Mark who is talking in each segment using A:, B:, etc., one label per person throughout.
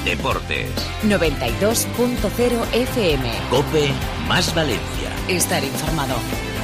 A: Deportes.
B: 92.0 FM.
A: COPE más Valencia.
B: Estar informado.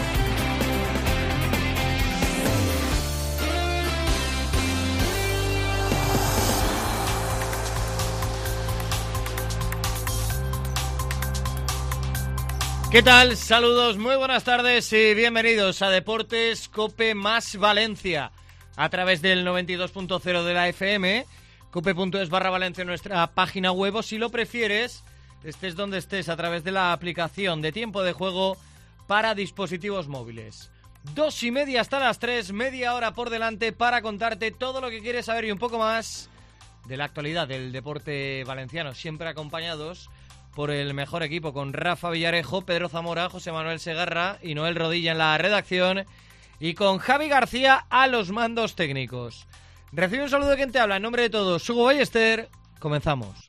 C: ¿Qué tal? Saludos, muy buenas tardes y bienvenidos a Deportes COPE más Valencia a través del 92.0 de la FM, cope.es/Valencia, nuestra página web, o si lo prefieres, estés donde estés, a través de la aplicación de tiempo de juego para dispositivos móviles. 2:30 hasta las 3, media hora por delante para contarte todo lo que quieres saber y un poco más de la actualidad del deporte valenciano, siempre acompañados por el mejor equipo, con Rafa Villarejo, Pedro Zamora, José Manuel Segarra y Noel Rodilla en la redacción, y con Javi García a los mandos técnicos. Recibe un saludo de quien te habla, en nombre de todos, Hugo Ballester. Comenzamos.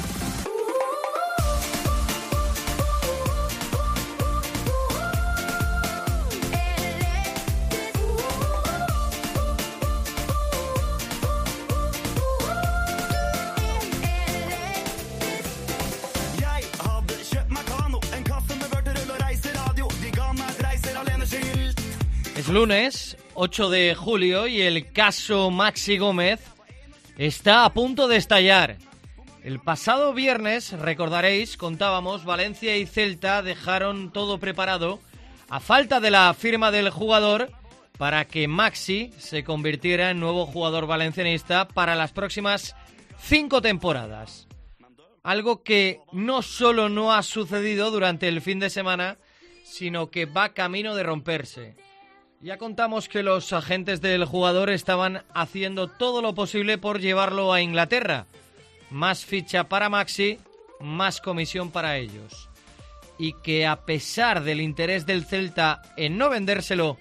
C: Es lunes, 8 de julio, y el caso Maxi Gómez está a punto de estallar. El pasado viernes, recordaréis, contábamos, Valencia y Celta dejaron todo preparado a falta de la firma del jugador para que Maxi se convirtiera en nuevo jugador valencianista para las próximas 5 temporadas. Algo que no solo no ha sucedido durante el fin de semana, sino que va camino de romperse. Ya contamos que los agentes del jugador estaban haciendo todo lo posible por llevarlo a Inglaterra. Más ficha para Maxi, más comisión para ellos. Y que a pesar del interés del Celta en no vendérselo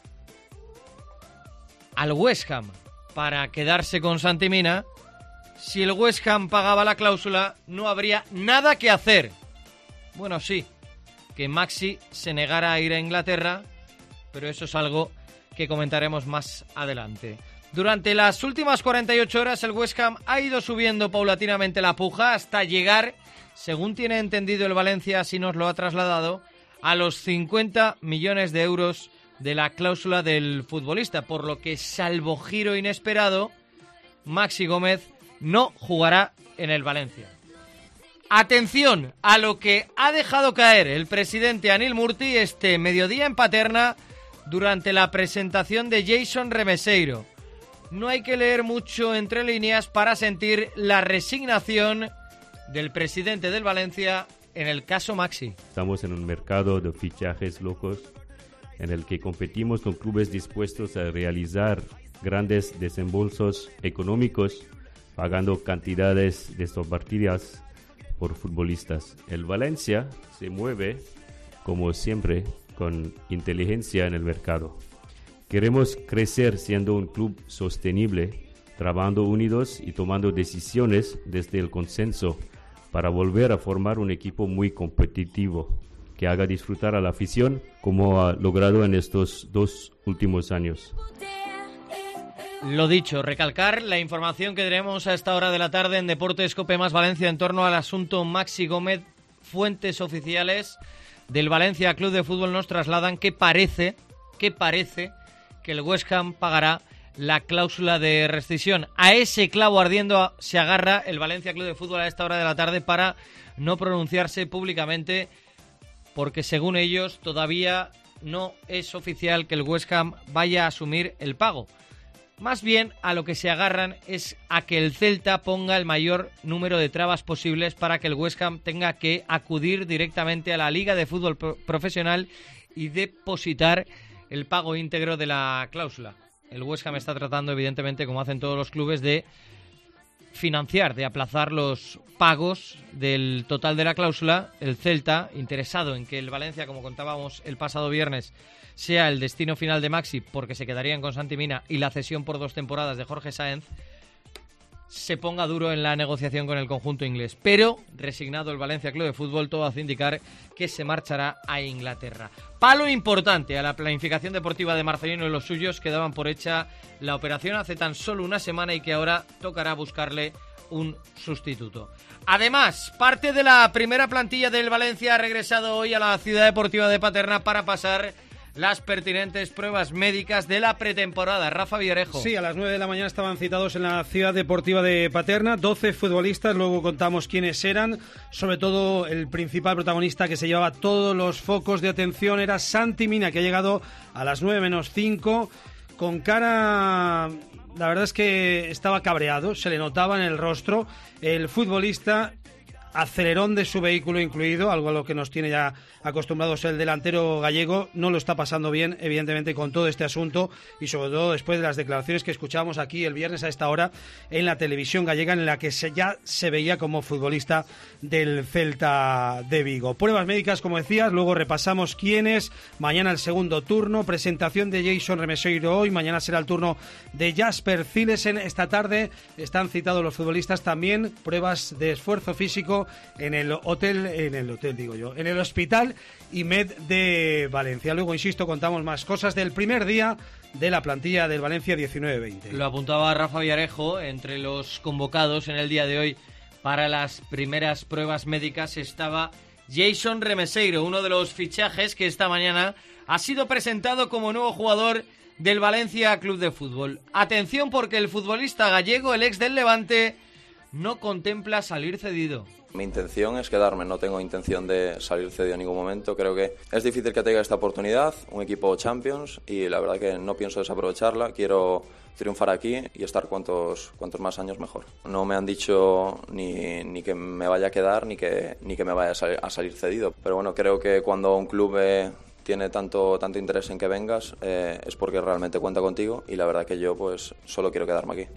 C: al West Ham para quedarse con Santi Mina, si el West Ham pagaba la cláusula no habría nada que hacer. Bueno, sí, que Maxi se negara a ir a Inglaterra, pero eso es algo que comentaremos más adelante. Durante las últimas 48 horas el West Ham ha ido subiendo paulatinamente la puja hasta llegar, según tiene entendido el Valencia, así nos lo ha trasladado, a los 50 millones de euros de la cláusula del futbolista, por lo que, salvo giro inesperado, Maxi Gómez no jugará en el Valencia. Atención a lo que ha dejado caer el presidente Anil Murti este mediodía en Paterna durante la presentación de Jason Remeseiro. No hay que leer mucho entre líneas para sentir la resignación del presidente del Valencia en el caso Maxi.
D: Estamos en un mercado de fichajes locos en el que competimos con clubes dispuestos a realizar grandes desembolsos económicos, pagando cantidades desorbitadas por futbolistas. El Valencia se mueve, como siempre, con inteligencia en el mercado. Queremos crecer siendo un club sostenible, trabajando unidos y tomando decisiones desde el consenso para volver a formar un equipo muy competitivo que haga disfrutar a la afición como ha logrado en estos 2 últimos años.
C: Lo dicho, recalcar la información que tenemos a esta hora de la tarde en Deportes COPE más Valencia en torno al asunto Maxi Gómez. Fuentes oficiales del Valencia Club de Fútbol nos trasladan que parece que el West Ham pagará la cláusula de rescisión. A ese clavo ardiendo se agarra el Valencia Club de Fútbol a esta hora de la tarde para no pronunciarse públicamente, porque según ellos todavía no es oficial que el West Ham vaya a asumir el pago. Más bien a lo que se agarran es a que el Celta ponga el mayor número de trabas posibles para que el West Ham tenga que acudir directamente a la Liga de Fútbol Profesional y depositar el pago íntegro de la cláusula. El West Ham está tratando, evidentemente, como hacen todos los clubes, de financiar, de aplazar los pagos del total de la cláusula. El Celta, interesado en que el Valencia, como contábamos el pasado viernes, sea el destino final de Maxi, porque se quedarían con Santi Mina y la cesión por 2 temporadas de Jorge Sáenz, se ponga duro en la negociación con el conjunto inglés. Pero, resignado el Valencia Club de Fútbol, todo hace indicar que se marchará a Inglaterra. Palo importante a la planificación deportiva de Marcelino y los suyos, que daban por hecha la operación hace tan solo una semana y que ahora tocará buscarle un sustituto. Además, parte de la primera plantilla del Valencia ha regresado hoy a la Ciudad Deportiva de Paterna para pasar las pertinentes pruebas médicas de la pretemporada. Rafa Villarejo.
E: Sí, a las 9 de la mañana estaban citados en la Ciudad Deportiva de Paterna 12 futbolistas, luego contamos quiénes eran. Sobre todo el principal protagonista que se llevaba todos los focos de atención era Santi Mina, que ha llegado a las 9 menos 5 con cara... La verdad es que estaba cabreado, se le notaba en el rostro. El futbolista, acelerón de su vehículo incluido, algo a lo que nos tiene ya acostumbrados el delantero gallego, no lo está pasando bien, evidentemente, con todo este asunto, y sobre todo después de las declaraciones que escuchábamos aquí el viernes a esta hora en la televisión gallega, en la que ya se veía como futbolista del Celta de Vigo. Pruebas médicas, como decías, luego repasamos quiénes, mañana el segundo turno, presentación de Jason Remeseiro hoy, mañana será el turno de Jasper Cillesen, esta tarde están citados los futbolistas también, pruebas de esfuerzo físico en el Hospital IMED de Valencia. Luego, insisto, contamos más cosas del primer día de la plantilla del Valencia 19-20.
C: Lo apuntaba Rafa Villarejo, entre los convocados en el día de hoy para las primeras pruebas médicas estaba Jason Remeseiro, uno de los fichajes que esta mañana ha sido presentado como nuevo jugador del Valencia Club de Fútbol. Atención, porque el futbolista gallego, el ex del Levante, no contempla salir cedido.
F: Mi intención es quedarme, no tengo intención de salir cedido en ningún momento. Creo que es difícil que tenga esta oportunidad, un equipo Champions, y la verdad que no pienso desaprovecharla. Quiero triunfar aquí y estar cuantos más años mejor. No me han dicho ni que me vaya a quedar ni que me vaya a salir cedido. Pero bueno, creo que cuando un club tiene tanto interés en que vengas, es porque realmente cuenta contigo, y la verdad que yo pues solo quiero quedarme aquí.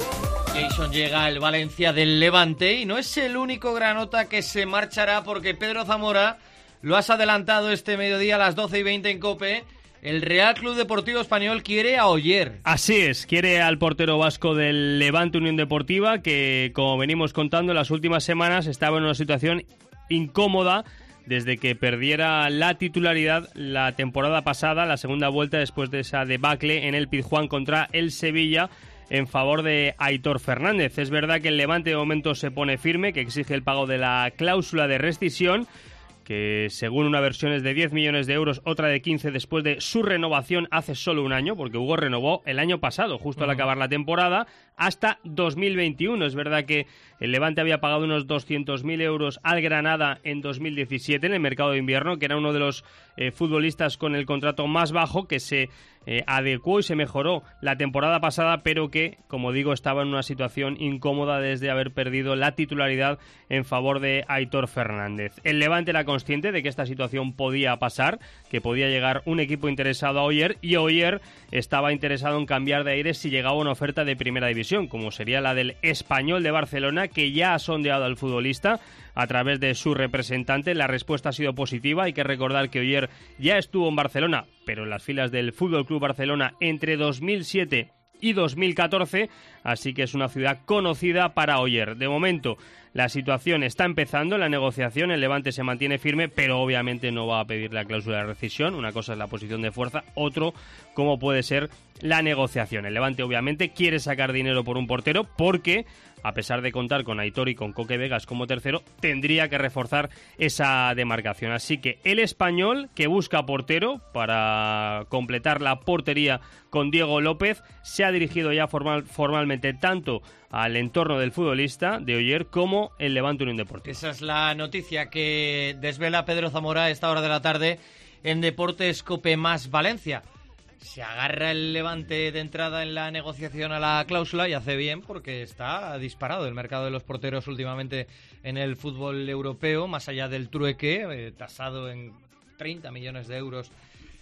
C: Jason llega al Valencia del Levante y no es el único granota que se marchará, porque Pedro Zamora, lo has adelantado este mediodía a las 12:20 en COPE, el Real Club Deportivo Español quiere a Oyer.
G: Así es, quiere al portero vasco del Levante Unión Deportiva, que como venimos contando en las últimas semanas estaba en una situación incómoda desde que perdiera la titularidad la temporada pasada, la segunda vuelta, después de esa debacle en el Pizjuán contra el Sevilla, en favor de Aitor Fernández. Es verdad que el Levante de momento se pone firme, que exige el pago de la cláusula de rescisión, que según una versión es de 10 millones de euros, otra de 15 después de su renovación hace solo un año, porque Hugo renovó el año pasado, justo al acabar la temporada, hasta 2021. Es verdad que el Levante había pagado unos 200.000 euros al Granada en 2017 en el mercado de invierno, que era uno de los futbolistas con el contrato más bajo, que se adecuó y se mejoró la temporada pasada, pero que, como digo, estaba en una situación incómoda desde haber perdido la titularidad en favor de Aitor Fernández. El Levante era consciente de que esta situación podía pasar, que podía llegar un equipo interesado a Oyer, y Oyer estaba interesado en cambiar de aires si llegaba una oferta de primera división, como sería la del Español de Barcelona, que ya ha sondeado al futbolista a través de su representante. La respuesta ha sido positiva. Hay que recordar que Oyer ya estuvo en Barcelona, pero en las filas del Fútbol Club Barcelona entre 2007 y 2014, así que es una ciudad conocida para Oyer. De momento, la situación está empezando, la negociación, el Levante se mantiene firme, pero obviamente no va a pedir la cláusula de rescisión. Una cosa es la posición de fuerza, otro cómo puede ser la negociación. El Levante obviamente quiere sacar dinero por un portero, porque a pesar de contar con Aitor y con Coque Vegas como tercero, tendría que reforzar esa demarcación. Así que el Español, que busca portero para completar la portería con Diego López, se ha dirigido ya formalmente tanto al entorno del futbolista de Oyer como el Levante Unión Deportiva.
C: Esa es la noticia que desvela Pedro Zamora a esta hora de la tarde en Deportes COPE más Valencia. Se agarra el Levante de entrada en la negociación a la cláusula, y hace bien, porque está disparado el mercado de los porteros últimamente en el fútbol europeo, más allá del trueque, tasado en 30 millones de euros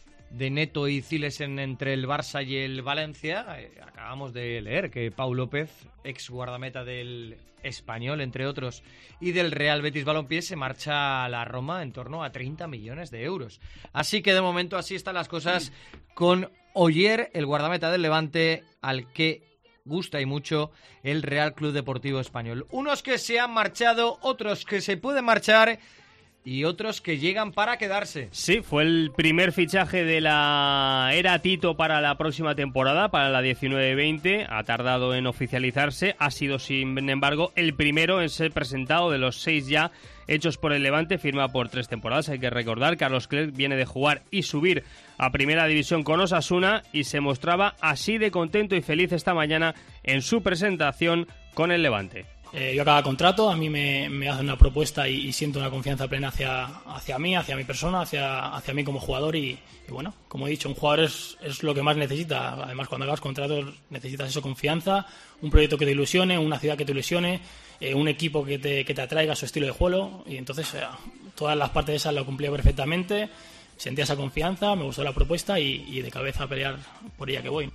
C: de Neto y Cillesen entre el Barça y el Valencia. Acabamos de leer que Pau López, ex guardameta del Español, entre otros, y del Real Betis Balompié, se marcha a la Roma en torno a 30 millones de euros. Así que de momento así están las cosas con Oyer, el guardameta del Levante, al que gusta y mucho el Real Club Deportivo Español. Unos que se han marchado, otros que se pueden marchar y otros que llegan para quedarse.
G: Sí, fue el primer fichaje de la era Tito para la próxima temporada, para la 19-20. Ha tardado en oficializarse, ha sido sin embargo el primero en ser presentado de los 6 ya hechos por el Levante, firma por 3 temporadas. Hay que recordar, Carlos Clerc viene de jugar y subir a Primera División con Osasuna y se mostraba así de contento y feliz esta mañana en su presentación con el Levante.
H: Yo acabo contrato, a mí me hacen una propuesta y siento una confianza plena hacia mí, hacia mi persona, hacia mí como jugador y bueno, como he dicho, un jugador es lo que más necesita. Además, cuando acabas contrato necesitas eso, confianza, un proyecto que te ilusione, una ciudad que te ilusione, un equipo que te atraiga a su estilo de juego y entonces todas las partes de esas lo cumplía perfectamente, sentía esa confianza, me gustó la propuesta y de cabeza a pelear por ella que voy.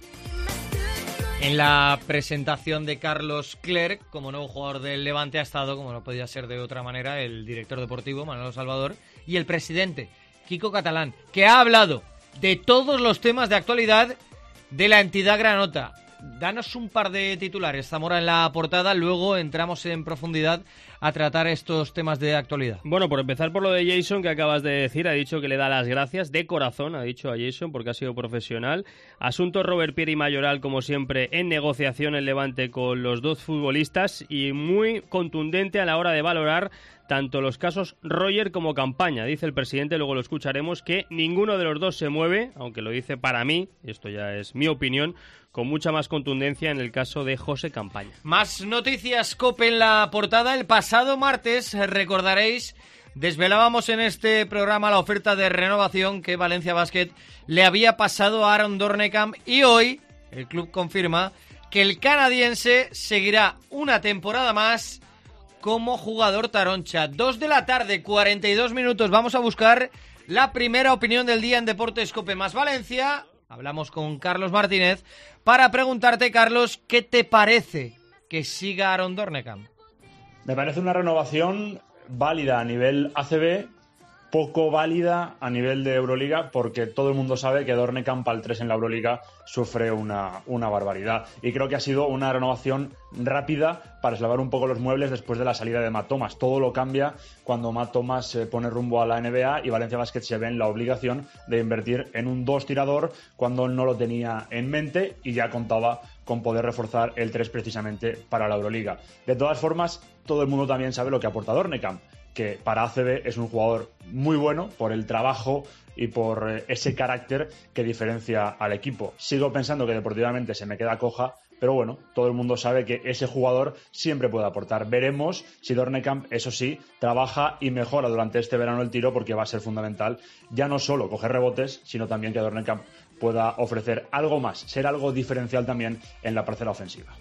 C: En la presentación de Carlos Clerc como nuevo jugador del Levante ha estado, como no podía ser de otra manera, el director deportivo Manolo Salvador y el presidente Quico Catalán, que ha hablado de todos los temas de actualidad de la entidad granota. Danos un par de titulares, Zamora, en la portada, luego entramos en profundidad a tratar estos temas de actualidad.
G: Bueno, por empezar por lo de Jason que acabas de decir, ha dicho que le da las gracias de corazón, ha dicho a Jason, porque ha sido profesional. Asunto Robert-Pierre y Mayoral, como siempre, en negociación el Levante con los 2 futbolistas y muy contundente a la hora de valorar tanto los casos Roger como Campaña. Dice el presidente, luego lo escucharemos, que ninguno de los 2 se mueve, aunque lo dice para mí, esto ya es mi opinión, con mucha más contundencia en el caso de José Campaña.
C: Más noticias, COPE en la portada. El pasado martes, recordaréis, desvelábamos en este programa la oferta de renovación que Valencia Basket le había pasado a Aaron Dornekam y hoy el club confirma que el canadiense seguirá una temporada más como jugador taroncha. 2 de la tarde, 42 minutos. Vamos a buscar la primera opinión del día en Deportes COPE más Valencia. Hablamos con Carlos Martínez para preguntarte, Carlos, ¿qué te parece que siga Aaron Dornekam?
I: Me parece una renovación válida a nivel ACB, poco válida a nivel de Euroliga, porque todo el mundo sabe que Dornekam para el 3 en la Euroliga sufre una barbaridad. Y creo que ha sido una renovación rápida para eslavar un poco los muebles después de la salida de Matt Thomas. Todo lo cambia cuando Matt Thomas se pone rumbo a la NBA y Valencia Basket se ve en la obligación de invertir en un 2 tirador cuando no lo tenía en mente y ya contaba con poder reforzar el 3 precisamente para la Euroliga. De todas formas, todo el mundo también sabe lo que aporta Dornekam, que para ACB es un jugador muy bueno por el trabajo y por ese carácter que diferencia al equipo. Sigo pensando que deportivamente se me queda coja, pero bueno, todo el mundo sabe que ese jugador siempre puede aportar. Veremos si Dornekam, eso sí, trabaja y mejora durante este verano el tiro, porque va a ser fundamental ya no solo coger rebotes, sino también que Dornekam pueda ofrecer algo más, ser algo diferencial también en la parcela ofensiva.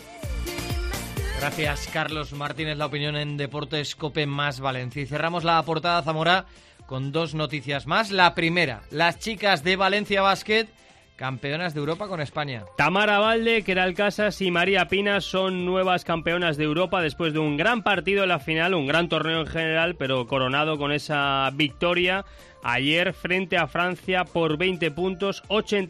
C: Gracias, Carlos Martínez, la opinión en Deportes COPE más Valencia. Y cerramos la portada, Zamora, con 2 noticias más. La primera, las chicas de Valencia Basket, campeonas de Europa con España.
G: Tamara Valde, Keral Casas y María Pina son nuevas campeonas de Europa después de un gran partido en la final, un gran torneo en general, pero coronado con esa victoria ayer frente a Francia por 20 puntos,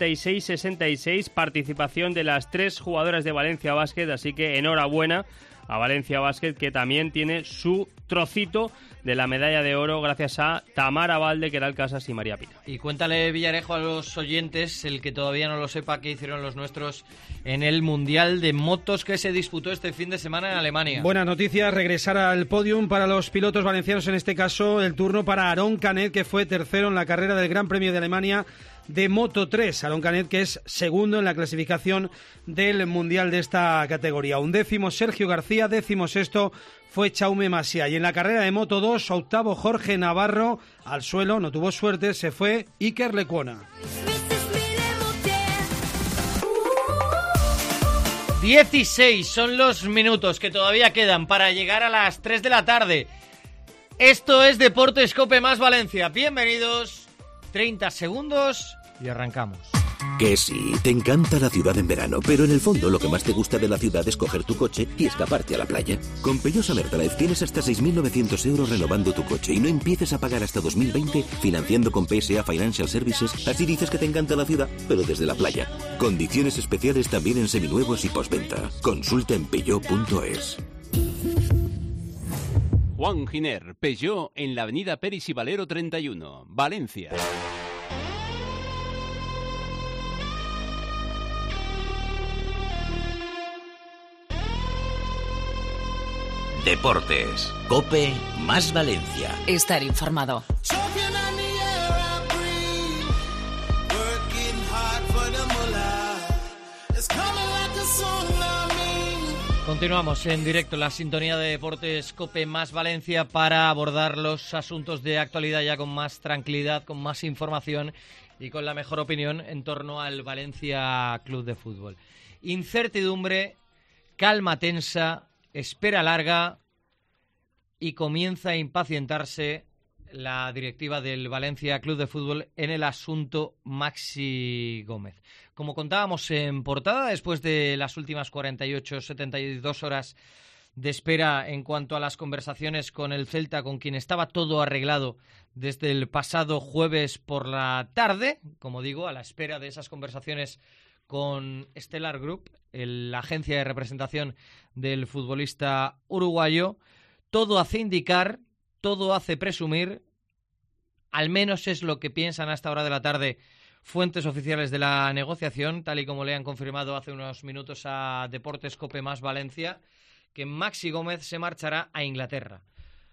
G: 86-66, participación de las 3 jugadoras de Valencia Basket, así que enhorabuena a Valencia Basket, que también tiene su trocito de la medalla de oro gracias a Tamara Valde, Keral Casas y María Pina.
C: Y cuéntale, Villarejo, a los oyentes, el que todavía no lo sepa, qué hicieron los nuestros en el Mundial de Motos que se disputó este fin de semana en Alemania.
E: Buenas noticias, regresar al podium para los pilotos valencianos, en este caso el turno para Aron Canet, que fue tercero en la carrera del Gran Premio de Alemania de Moto 3. Aron Canet, que es segundo en la clasificación del Mundial de esta categoría. 11º Sergio García, 16º fue Chaume Masia. Y en la carrera de Moto 2, 8º Jorge Navarro, al suelo, no tuvo suerte, se fue Iker Lecuona.
C: 16 son los minutos que todavía quedan para llegar a las 3 de la tarde. Esto es Deportes COPE más Valencia. Bienvenidos, 30 segundos y arrancamos.
A: Que sí, te encanta la ciudad en verano, pero en el fondo lo que más te gusta de la ciudad es coger tu coche y escaparte a la playa. Con Peugeot Summer Drive tienes hasta 6.900 euros renovando tu coche y no empieces a pagar hasta 2020 financiando con PSA Financial Services. Así dices que te encanta la ciudad, pero desde la playa. Condiciones especiales también en seminuevos y postventa. Consulta en peugeot.es.
J: Juan Giner, Peugeot, en la avenida Peris y Valero 31, Valencia.
A: Deportes. COPE más Valencia.
B: Estar informado.
C: Continuamos en directo en la sintonía de Deportes COPE más Valencia para abordar los asuntos de actualidad ya con más tranquilidad, con más información y con la mejor opinión en torno al Valencia Club de Fútbol. Incertidumbre, calma tensa, espera larga y comienza a impacientarse la directiva del Valencia Club de Fútbol en el asunto Maxi Gómez. Como contábamos en portada, después de las últimas 48-72 horas de espera en cuanto a las conversaciones con el Celta, con quien estaba todo arreglado desde el pasado jueves por la tarde, como digo, a la espera de esas conversaciones con Stellar Group, la agencia de representación del futbolista uruguayo, todo hace indicar, todo hace presumir, al menos es lo que piensan a esta hora de la tarde fuentes oficiales de la negociación, tal y como le han confirmado hace unos minutos a Deportes COPE más Valencia, que Maxi Gómez se marchará a Inglaterra.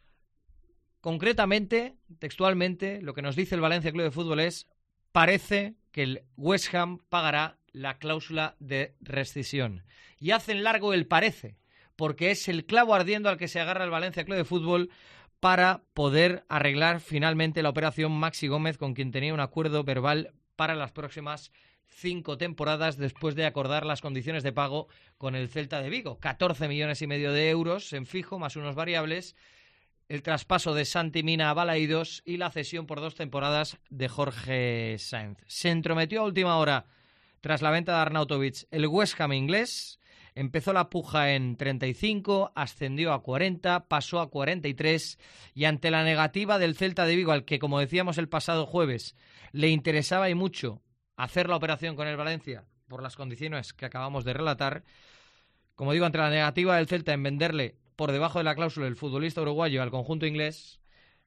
C: Concretamente, textualmente, lo que nos dice el Valencia Club de Fútbol es: parece que el West Ham pagará la cláusula de rescisión. Y hacen largo el parece, porque es el clavo ardiendo al que se agarra el Valencia Club de Fútbol para poder arreglar finalmente la operación Maxi Gómez, con quien tenía un acuerdo verbal para las próximas 5 temporadas después de acordar las condiciones de pago con el Celta de Vigo. 14,5 millones de euros en fijo, más unos variables, el traspaso de Santi Mina a Balaídos y la cesión por 2 temporadas de Jorge Sáenz. Se entrometió a última hora, tras la venta de Arnautovic, el West Ham inglés. Empezó la puja en 35, ascendió a 40, pasó a 43 y ante la negativa del Celta de Vigo, al que, como decíamos el pasado jueves, le interesaba y mucho hacer la operación con el Valencia por las condiciones que acabamos de relatar, como digo, ante la negativa del Celta en venderle por debajo de la cláusula el futbolista uruguayo al conjunto inglés,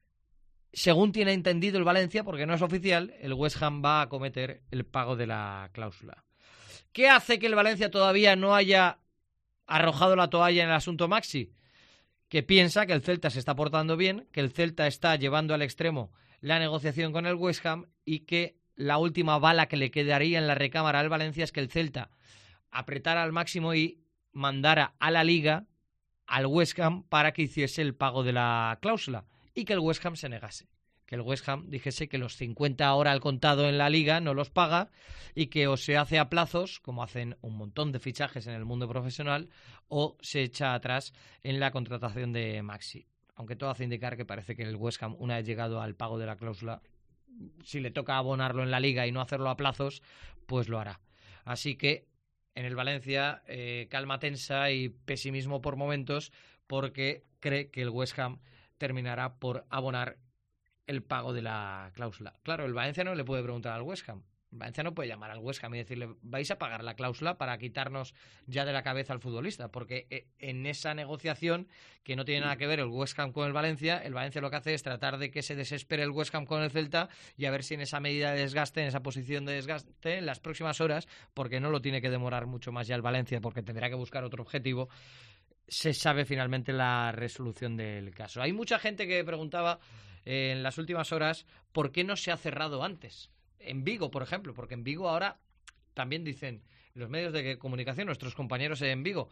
C: según tiene entendido el Valencia, porque no es oficial, el West Ham va a acometer el pago de la cláusula. ¿Qué hace que el Valencia todavía no haya arrojado la toalla en el asunto Maxi? Que piensa que el Celta se está portando bien, que el Celta está llevando al extremo la negociación con el West Ham y que la última bala que le quedaría en la recámara al Valencia es que el Celta apretara al máximo y mandara a la Liga al West Ham para que hiciese el pago de la cláusula y que el West Ham se negase. Que el West Ham dijese que los 50 ahora al contado en la Liga no los paga y que o se hace a plazos, como hacen un montón de fichajes en el mundo profesional, o se echa atrás en la contratación de Maxi. Aunque todo hace indicar que parece que el West Ham, una vez llegado al pago de la cláusula, si le toca abonarlo en la Liga y no hacerlo a plazos, pues lo hará. Así que en el Valencia calma tensa y pesimismo por momentos, porque cree que el West Ham terminará por abonar el pago de la cláusula. Claro, el Valencia no le puede preguntar al West Ham. El Valencia no puede llamar al West Ham y decirle: vais a pagar la cláusula para quitarnos ya de la cabeza al futbolista, porque en esa negociación, que no tiene nada que ver el West Ham con el Valencia lo que hace es tratar de que se desespere el West Ham con el Celta y a ver si en esa medida de desgaste, en esa posición de desgaste, en las próximas horas, porque no lo tiene que demorar mucho más ya el Valencia, porque tendrá que buscar otro objetivo, se sabe finalmente la resolución del caso. Hay mucha gente que preguntaba en las últimas horas por qué no se ha cerrado antes. En Vigo, por ejemplo, porque en Vigo ahora también dicen los medios de comunicación, nuestros compañeros en Vigo,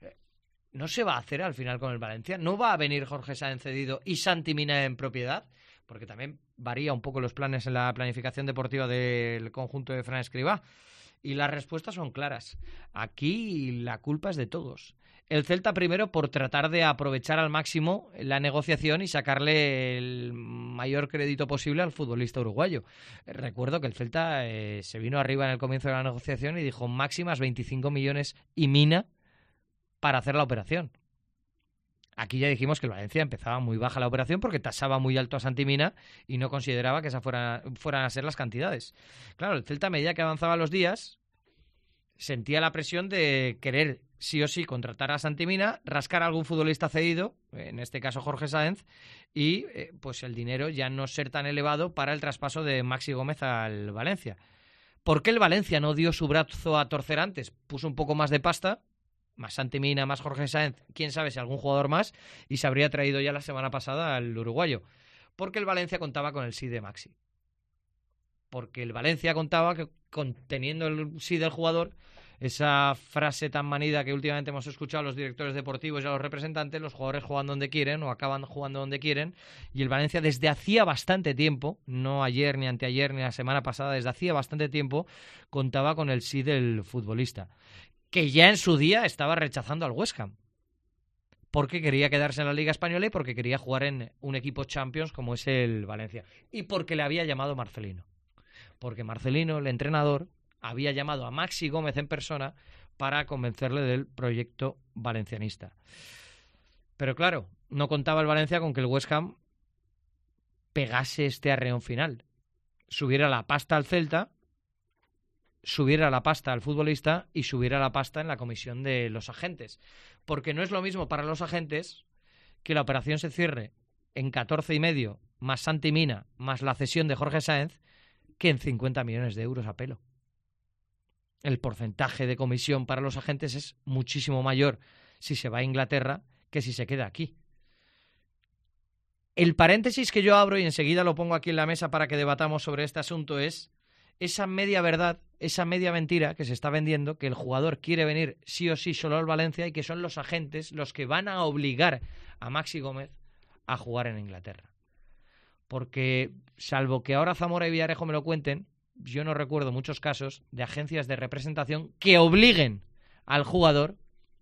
C: no se va a hacer al final con el Valencia, no va a venir Jorge Sáenz cedido y Santi Mina en propiedad, porque también varía un poco los planes en la planificación deportiva del conjunto de Fran Escribá. Y las respuestas son claras. Aquí la culpa es de todos. El Celta primero por tratar de aprovechar al máximo la negociación y sacarle el mayor crédito posible al futbolista uruguayo. Recuerdo que el Celta se vino arriba en el comienzo de la negociación y dijo máximas 25 millones y mina para hacer la operación. Aquí ya dijimos que el Valencia empezaba muy baja la operación porque tasaba muy alto a Santi Mina y no consideraba que esas fueran a ser las cantidades. Claro, el Celta a medida que avanzaban los días sentía la presión de querer sí o sí contratar a Santi Mina, rascar a algún futbolista cedido, en este caso Jorge Sáenz, y pues el dinero ya no ser tan elevado para el traspaso de Maxi Gómez al Valencia. ¿Por qué el Valencia no dio su brazo a torcer antes? Puso un poco más de pasta, más Santi Mina, más Jorge Sáenz, quién sabe si algún jugador más, y se habría traído ya la semana pasada al uruguayo. Porque el Valencia contaba con el sí de Maxi. Porque el Valencia contaba que teniendo el sí del jugador, esa frase tan manida que últimamente hemos escuchado a los directores deportivos y a los representantes, los jugadores juegan donde quieren o acaban jugando donde quieren, y el Valencia desde hacía bastante tiempo, no ayer ni anteayer ni la semana pasada, desde hacía bastante tiempo contaba con el sí del futbolista, que ya en su día estaba rechazando al West Ham, porque quería quedarse en la Liga Española y porque quería jugar en un equipo Champions como es el Valencia, y porque le había llamado Marcelino. Porque Marcelino, el entrenador, había llamado a Maxi Gómez en persona para convencerle del proyecto valencianista. Pero claro, no contaba el Valencia con que el West Ham pegase este arreón final. Subiera la pasta al Celta, subiera la pasta al futbolista y subiera la pasta en la comisión de los agentes. Porque no es lo mismo para los agentes que la operación se cierre en 14,5 más Santi Mina más la cesión de Jorge Sáenz que en 50 millones de euros a pelo. El porcentaje de comisión para los agentes es muchísimo mayor si se va a Inglaterra que si se queda aquí. El paréntesis que yo abro y enseguida lo pongo aquí en la mesa para que debatamos sobre este asunto es esa media verdad, esa media mentira que se está vendiendo, que el jugador quiere venir sí o sí solo al Valencia y que son los agentes los que van a obligar a Maxi Gómez a jugar en Inglaterra. Porque, salvo que ahora Zamora y Villarejo me lo cuenten, yo no recuerdo muchos casos de agencias de representación que obliguen al jugador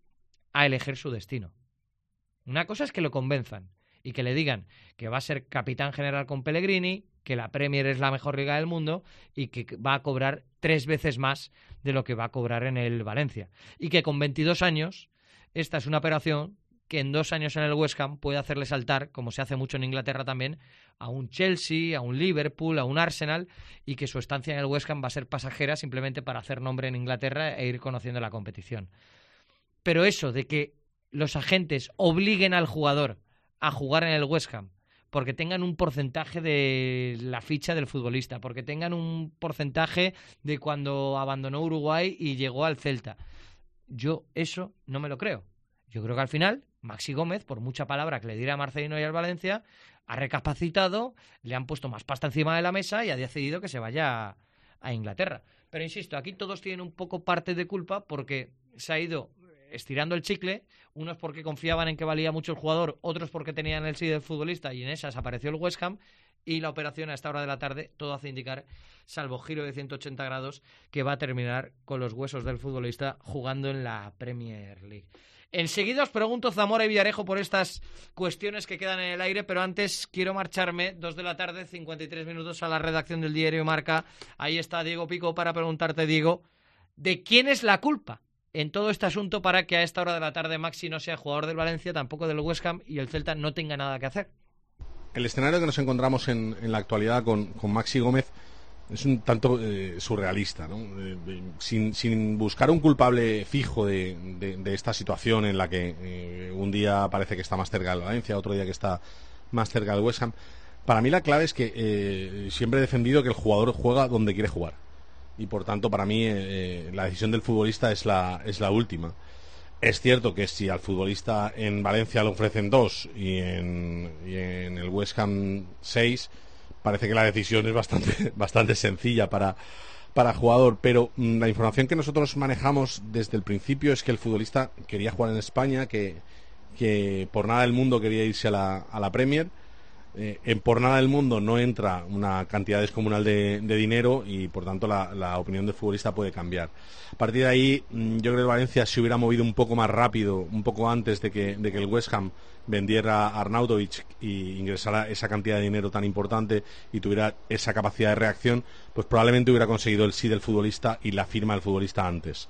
C: a elegir su destino. Una cosa es que lo convenzan y que le digan que va a ser capitán general con Pellegrini, que la Premier es la mejor liga del mundo y que va a cobrar 3 veces más de lo que va a cobrar en el Valencia. Y que con 22 años esta es una operación que en 2 años en el West Ham puede hacerle saltar, como se hace mucho en Inglaterra también, a un Chelsea, a un Liverpool, a un Arsenal, y que su estancia en el West Ham va a ser pasajera simplemente para hacer nombre en Inglaterra e ir conociendo la competición. Pero eso de que los agentes obliguen al jugador a jugar en el West Ham porque tengan un porcentaje de la ficha del futbolista, porque tengan un porcentaje de cuando abandonó Uruguay y llegó al Celta, yo eso no me lo creo. Yo creo que al final Maxi Gómez, por mucha palabra que le diera a Marcelino y al Valencia, ha recapacitado, le han puesto más pasta encima de la mesa y ha decidido que se vaya a Inglaterra. Pero insisto, aquí todos tienen un poco parte de culpa porque se ha ido estirando el chicle, unos porque confiaban en que valía mucho el jugador, otros porque tenían el sí del futbolista y en esas apareció el West Ham, y la operación a esta hora de la tarde todo hace indicar, salvo giro de 180 grados, que va a terminar con los huesos del futbolista jugando en la Premier League. Enseguida os pregunto, Zamora y Villarejo, por estas cuestiones que quedan en el aire, pero antes quiero marcharme, 2 de la tarde, 53 minutos, a la redacción del diario Marca. Ahí está Diego Pico para preguntarte, Diego, ¿de quién es la culpa en todo este asunto para que a esta hora de la tarde Maxi no sea jugador del Valencia, tampoco del West Ham, y el Celta no tenga nada que hacer?
K: El escenario que nos encontramos en la actualidad con Maxi Gómez es un tanto surrealista, ¿no? Sin buscar un culpable fijo de esta situación en la que un día parece que está más cerca del Valencia, otro día que está más cerca del West Ham. Para mí la clave es que siempre he defendido que el jugador juega donde quiere jugar, y por tanto para mí la decisión del futbolista es la última. Es cierto que si al futbolista en Valencia le ofrecen 2 y en el West Ham 6, parece que la decisión es bastante sencilla para el jugador, pero la información que nosotros manejamos desde el principio es que el futbolista quería jugar en España, que por nada del mundo quería irse a la Premier, por nada del mundo no entra una cantidad descomunal de dinero y por tanto la opinión del futbolista puede cambiar. A partir de ahí yo creo que el Valencia se hubiera movido un poco más rápido, un poco antes de que el West Ham vendiera a Arnautovic y ingresara esa cantidad de dinero tan importante y tuviera esa capacidad de reacción, pues probablemente hubiera conseguido el sí del futbolista y la firma del futbolista antes.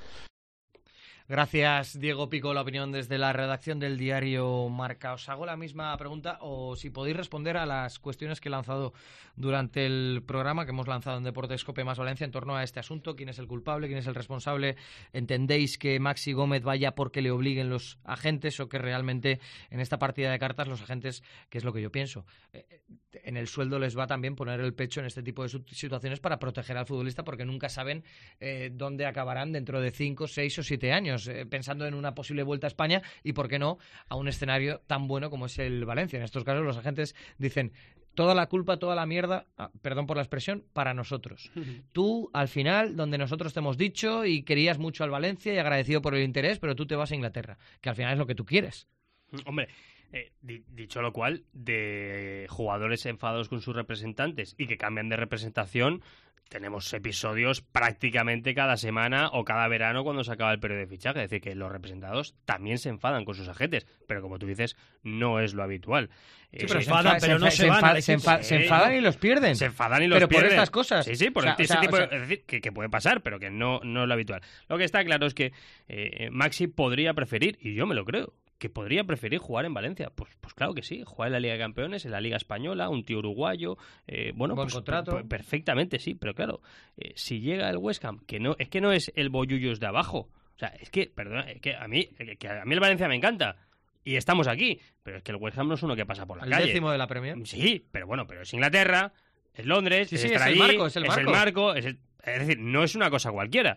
C: Gracias, Diego Pico, la opinión desde la redacción del diario Marca. Os hago la misma pregunta, o si podéis responder a las cuestiones que he lanzado durante el programa que hemos lanzado en Deportes Cope Más Valencia en torno a este asunto. ¿Quién es el culpable? ¿Quién es el responsable? ¿Entendéis que Maxi Gómez vaya porque le obliguen los agentes o que realmente en esta partida de cartas los agentes, que es lo que yo pienso, en el sueldo les va también poner el pecho en este tipo de situaciones para proteger al futbolista, porque nunca saben dónde acabarán dentro de 5, 6 o 7 años, pensando en una posible vuelta a España y, por qué no, a un escenario tan bueno como es el Valencia? En estos casos los agentes dicen: toda la culpa, toda la mierda, perdón por la expresión, para nosotros. Tú, al final, donde nosotros te hemos dicho y querías mucho al Valencia y agradecido por el interés, pero tú te vas a Inglaterra, que al final es lo que tú quieres.
G: Hombre, dicho lo cual, de jugadores enfadados con sus representantes y que cambian de representación, tenemos episodios prácticamente cada semana o cada verano cuando se acaba el periodo de fichaje. Es decir, que los representados también se enfadan con sus agentes, pero como tú dices, no es lo habitual.
E: Sí, pero se enfadan y los pierden.
G: Se enfadan y los pierden.
E: Pero por estas cosas.
G: Sí, por ese tipo de... Es decir, que puede pasar, pero que no es lo habitual. Lo que está claro es que Maxi podría preferir, y yo me lo creo, que podría preferir jugar en Valencia. Pues claro que sí, jugar en la Liga de Campeones, en la Liga Española, un tío uruguayo,
C: buen contrato.
G: Perfectamente, sí, pero claro, si llega el West Ham, que no es el Bollullos de abajo, o sea, es que, perdona, es que a mí el Valencia me encanta, y estamos aquí, pero es que el West Ham no es uno que pasa por la calle.
C: El 10º de la Premier.
G: Sí, pero bueno, pero es Inglaterra, es Londres,
C: sí,
G: es
C: el marco, es el
G: marco, es decir, no es una cosa cualquiera.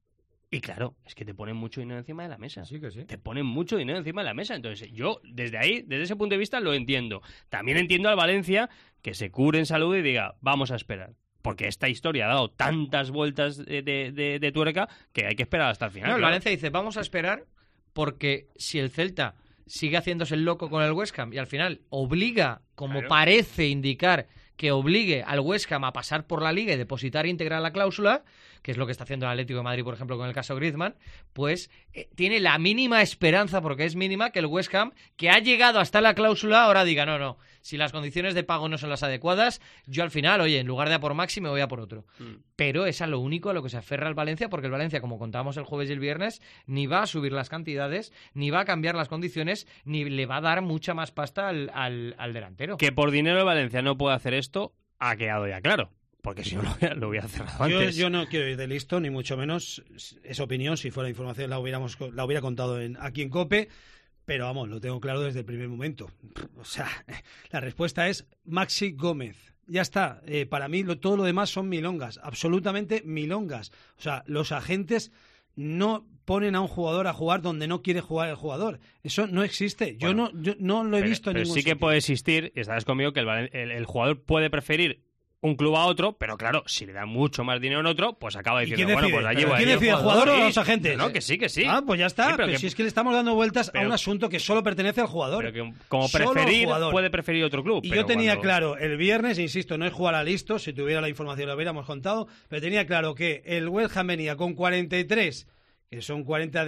G: Y claro, es que te ponen mucho dinero encima de la mesa.
C: Sí que sí.
G: Te ponen mucho dinero encima de la mesa. Entonces, yo desde ese punto de vista lo entiendo. También entiendo al Valencia que se cure en salud y diga, vamos a esperar. Porque esta historia ha dado tantas vueltas de tuerca que hay que esperar hasta el final.
C: No, el
G: claro.
C: Valencia dice, vamos a esperar, porque si el Celta sigue haciéndose el loco con el West Ham y al final obliga, como parece indicar, que obligue al West Ham a pasar por la Liga y depositar íntegra la cláusula, que es lo que está haciendo el Atlético de Madrid, por ejemplo, con el caso Griezmann, pues tiene la mínima esperanza, porque es mínima, que el West Ham, que ha llegado hasta la cláusula, ahora diga, no, si las condiciones de pago no son las adecuadas, yo al final, oye, en lugar de a por Maxi, me voy a por otro. Pero es a lo único a lo que se aferra el Valencia, porque el Valencia, como contábamos el jueves y el viernes, ni va a subir las cantidades, ni va a cambiar las condiciones, ni le va a dar mucha más pasta al delantero.
G: Que por dinero el Valencia no puede hacer esto, ha quedado ya claro. Porque si no lo hubiera cerrado antes.
E: Yo no quiero ir de listo, ni mucho menos. Es opinión, si fuera información la hubiera contado aquí en COPE, pero vamos, lo tengo claro desde el primer momento. O sea, la respuesta es Maxi Gómez. Ya está, para mí todo lo demás son milongas, absolutamente milongas. O sea, los agentes no ponen a un jugador a jugar donde no quiere jugar el jugador. Eso no existe. Yo no lo he visto en ningún
G: sitio. Sí que puede existir, y estarás conmigo, que el jugador puede preferir un club a otro, pero claro, si le dan mucho más dinero en otro, pues acaba diciendo, bueno, pues allí voy.
E: ¿Quién decide, el jugador o los agentes?
G: No, que sí.
E: Ah, pues ya está. Sí, pero si es que le estamos dando vueltas a un asunto que solo pertenece al jugador.
G: Pero que como preferir, puede preferir otro club.
E: Y yo tenía claro, el viernes, insisto, no es jugar a listo, si tuviera la información lo hubiéramos contado, pero tenía claro que el West Ham venía con 43, que son 40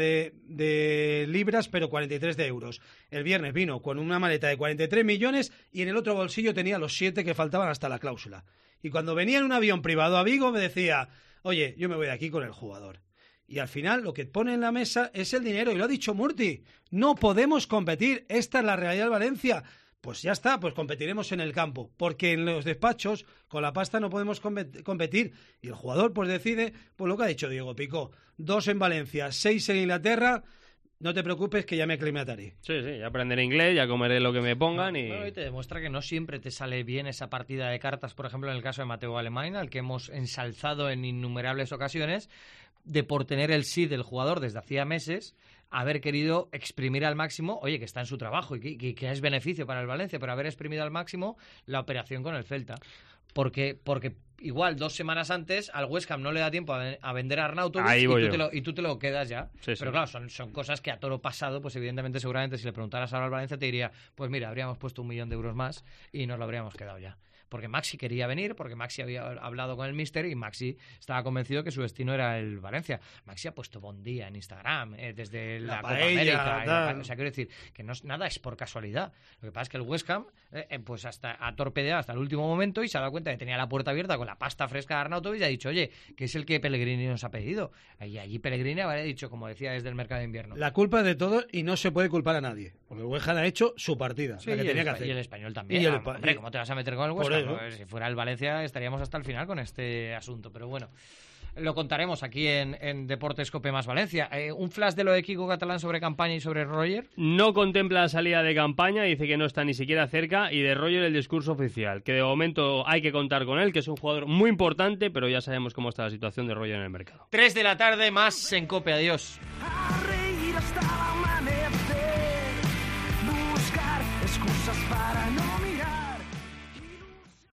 E: de libras, pero 43 de euros. El viernes vino con una maleta de 43 millones y en el otro bolsillo tenía los 7 que faltaban hasta la cláusula. Y cuando venía en un avión privado a Vigo me decía, oye, yo me voy de aquí con el jugador. Y al final lo que pone en la mesa es el dinero, y lo ha dicho Murti, no podemos competir, esta es la realidad de Valencia. Pues ya está, pues competiremos en el campo, porque en los despachos con la pasta no podemos competir. Y el jugador pues decide, pues lo que ha dicho Diego Pico, 2 en Valencia, 6 en Inglaterra, no te preocupes que ya me aclimataré.
G: Sí, ya aprenderé inglés, ya comeré lo que me pongan y...
C: Bueno, y te demuestra que no siempre te sale bien esa partida de cartas, por ejemplo en el caso de Mateo Alemany, al que hemos ensalzado en innumerables ocasiones, de por tener el sí del jugador desde hacía meses, haber querido exprimir al máximo, oye, que está en su trabajo y que es beneficio para el Valencia, pero haber exprimido al máximo la operación con el Celta. Porque igual 2 semanas antes al West Ham no le da tiempo a vender a Arnautovic y tú te lo quedas ya.
G: Sí,
C: pero claro, son cosas que a toro pasado, pues evidentemente seguramente si le preguntaras ahora al Valencia te diría, pues mira, habríamos puesto 1 millón de euros más y nos lo habríamos quedado ya. Porque Maxi quería venir, porque Maxi había hablado con el míster y Maxi estaba convencido que su destino era el Valencia. Maxi ha puesto buen día en Instagram desde la Copa América. O sea, quiero decir que nada es por casualidad. Lo que pasa es que el West Ham pues hasta ha torpedeado hasta el último momento y se ha dado cuenta que tenía la puerta abierta con la pasta fresca de Arnautovic y ha dicho, oye, que es el que Pellegrini nos ha pedido. Y allí Pellegrini habría dicho, como decía, desde el mercado de invierno.
E: La culpa es de todo y no se puede culpar a nadie. Porque el West Ham ha hecho su partida,
C: sí,
E: la que tenía que hacer.
C: Y el Español también. Hombre, ¿cómo te vas a meter con el West Ham? Si fuera el Valencia estaríamos hasta el final con este asunto, pero bueno, lo contaremos aquí en Deportes Cope más Valencia. ¿Un flash de lo de Kiko Catalán sobre Campaña y sobre Roger?
G: No contempla la salida de Campaña, dice que no está ni siquiera cerca, y de Roger el discurso oficial, que de momento hay que contar con él, que es un jugador muy importante, pero ya sabemos cómo está la situación de Roger en el mercado.
C: 3 de la tarde, más en Cope, adiós.
L: A reír hasta el amanecer, buscar excusas para no mirar.